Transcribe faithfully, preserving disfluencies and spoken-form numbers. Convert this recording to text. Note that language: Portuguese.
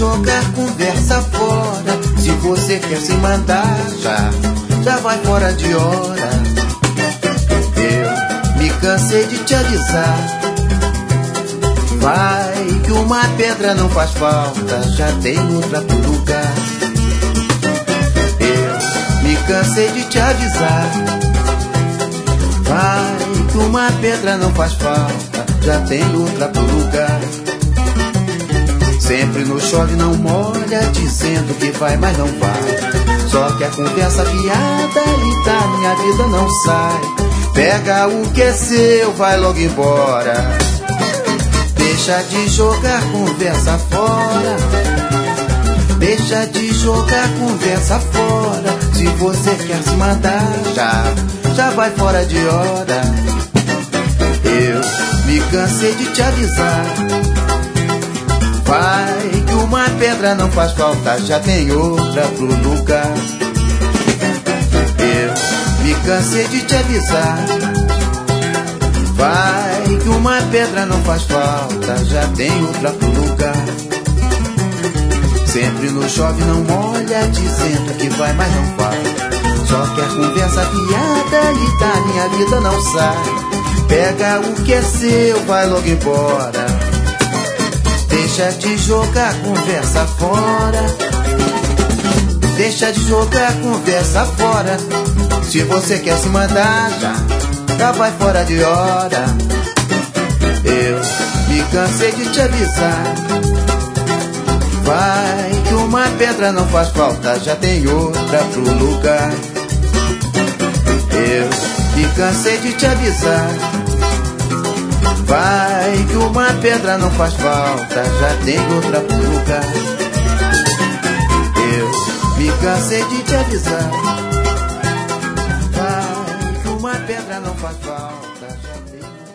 jogar conversa fora. Se você quer se mandar, já, já vai fora de hora. Eu me cansei de te avisar. Vai que uma pedra não faz falta, já tem outra pro lugar. Eu me cansei de te avisar. Vai que uma pedra não faz falta, já tem outra pro lugar. Sempre no chove não molha, dizendo que vai, mas não vai. Só que a conversa fiada e da minha vida não sai. Pega o que é seu, vai logo embora. Deixa de jogar conversa fora. Deixa de jogar conversa fora. Se você quer se mandar, já, já vai fora de hora. Eu me cansei de te avisar. Vai que uma pedra não faz falta, já tem outra pro lugar. Eu me cansei de te avisar. Vai que uma pedra não faz falta, já tem outra pro lugar. Sempre no chove não molha, dizendo que vai, mas não vai. Só que a conversa fiada e da minha vida não sai. Pega o que é seu, vai logo embora. Deixa de jogar conversa fora. Deixa de jogar conversa fora. Se você quer se mandar, já, já vai fora de hora. Eu me cansei de te avisar. Vai que uma pedra não faz falta, já tem outra pro lugar. Eu me cansei de te avisar. Vai que uma pedra não faz falta, já tem outra pro lugar. Eu me cansei de te avisar. Vai que uma pedra não faz falta, já tem outra.